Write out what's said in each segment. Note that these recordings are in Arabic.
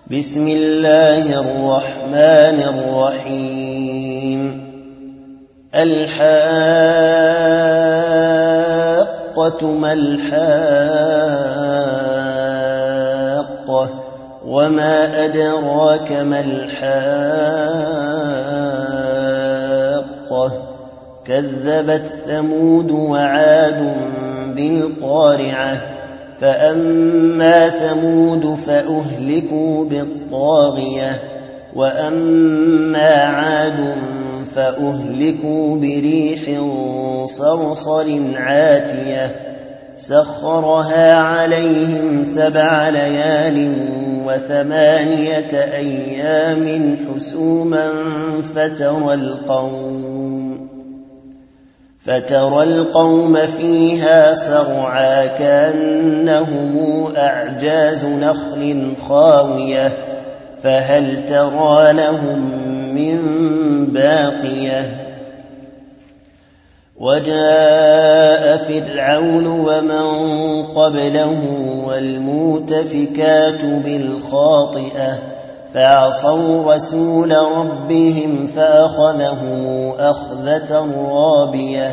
بسم الله الرحمن الرحيم. الحاقة ما الحاقة وما أدراك ما الحاقة كذبت ثمود وعاد بالقارعة فأما ثمود فأهلكوا بالطاغية وأما عاد فأهلكوا بريح صرصر عاتية سخرها عليهم 7 ليال و8 أيام حسوما فترى القوم فيها سرعا كأنهم أعجاز نخل خاوية فهل ترى لهم من باقية. وجاء فرعون ومن قبله والمؤتفكات بالخاطئة فعصوا رسول ربهم فأخذهم أخذة رابية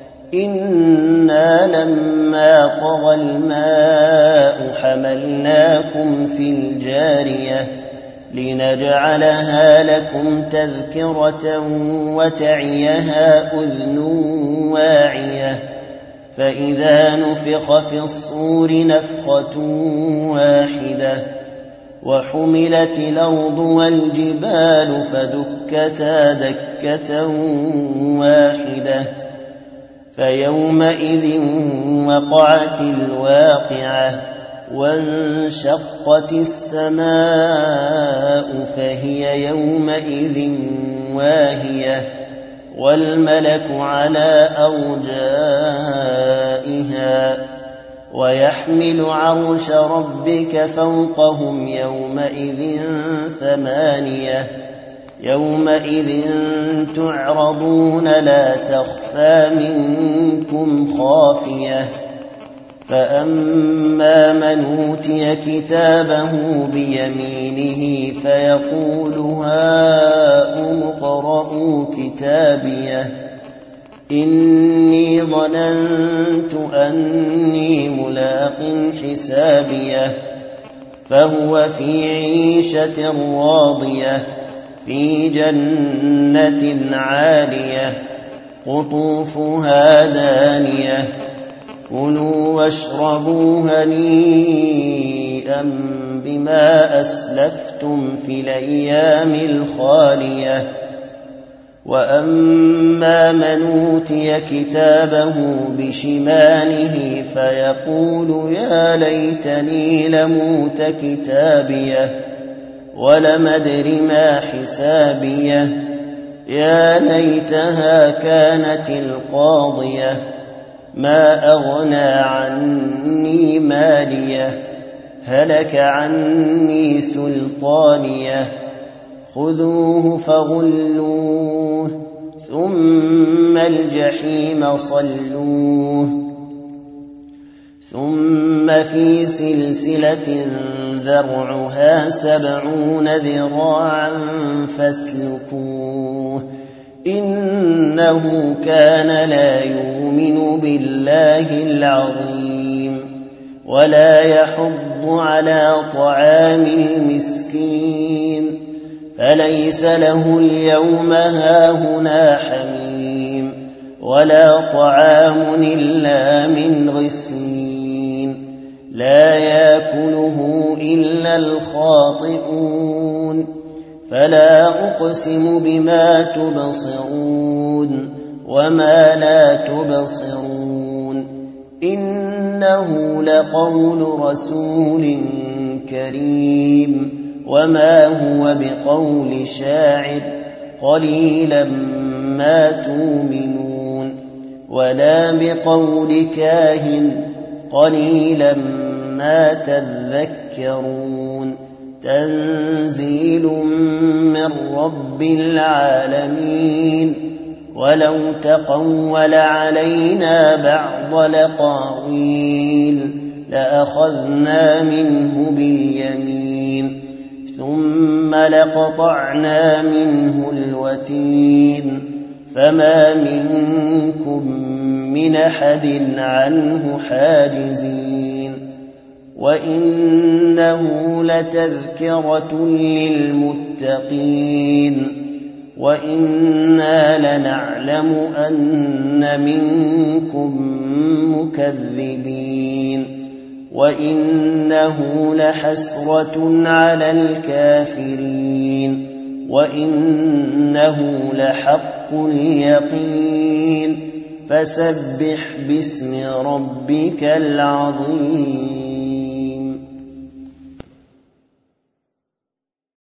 إنا لما طغى الماء حملناكم في الجارية لنجعلها لكم تذكرة وتعيها أذن واعية فإذا نفخ في الصور نفخة واحدة وحملت الأرض والجبال فدكتا دكة واحدة فيومئذ وقعت الواقعة وانشقت السماء فهي يومئذ واهية والملك على أرجائها ويحمل عرش ربك فوقهم يومئذ 8 يومئذ تعرضون لا تخفى منكم خافية فأما من أوتي كتابه بيمينه فيقول هاؤم اقرءوا كتابيه إني ظننت أني ملاق حسابيه فهو في عيشة راضية في جنة عالية قطوفها دانية كلوا واشربوا هنيئا بما أسلفتم في الأيام الخالية وأما من أوتي كتابه بشماله فيقول يا ليتني لموت كتابيه ولم أدر ما حسابيه يا ليتها كانت القاضية ما أغنى عني ماليه هلك عني سلطانيه خذوه فغلوه ثم الجحيم صلوه ثم في سلسلة ذرعها 70 ذراعا فاسلكوه إنه كان لا يؤمن بالله العظيم ولا يحض على طعام المسكين فليس له اليوم هاهنا حميم ولا طعام إلا من غسلين لا يأكله إلا الخاطئون فلا أقسم بما تبصرون وما لا تبصرون إنه لقول رسول كريم وما هو بقول شاعر قليلا ما تؤمنون ولا بقول كاهن قليلا ما تذكرون تنزيل من رب العالمين ولو تقول علينا بعض الأقاويل لأخذنا منه باليمين ثم لقطعنا منه الوتين فما منكم من أحد عنه حاجزين وإنه لتذكرة للمتقين وإنا لنعلم أن منكم مكذبين وإنه لحسرة على الكافرين وإنه لحق اليقين فسبح باسم ربك العظيم